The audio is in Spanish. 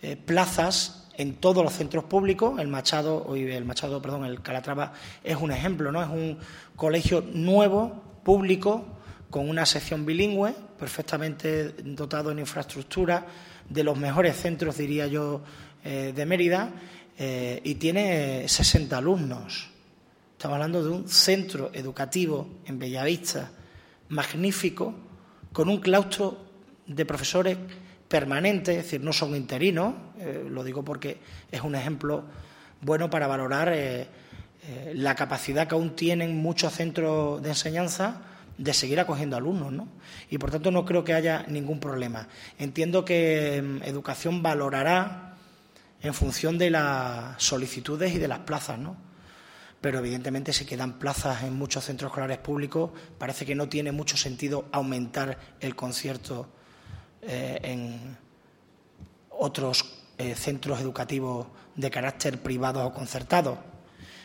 plazas en todos los centros públicos. El Calatrava es un ejemplo, ¿no? Es un colegio nuevo, público, con una sección bilingüe, perfectamente dotado en infraestructura, de los mejores centros, diría yo, de Mérida, y tiene 60 alumnos. Estamos hablando de un centro educativo en Bellavista magnífico, con un claustro de profesores permanentes, es decir, no son interinos, lo digo porque es un ejemplo bueno para valorar la capacidad que aún tienen muchos centros de enseñanza de seguir acogiendo alumnos, ¿no? Y por tanto no creo que haya ningún problema. Entiendo que Educación valorará en función de las solicitudes y de las plazas, ¿no? Pero evidentemente si quedan plazas en muchos centros escolares públicos, parece que no tiene mucho sentido aumentar el concierto en otros centros educativos de carácter privado o concertado.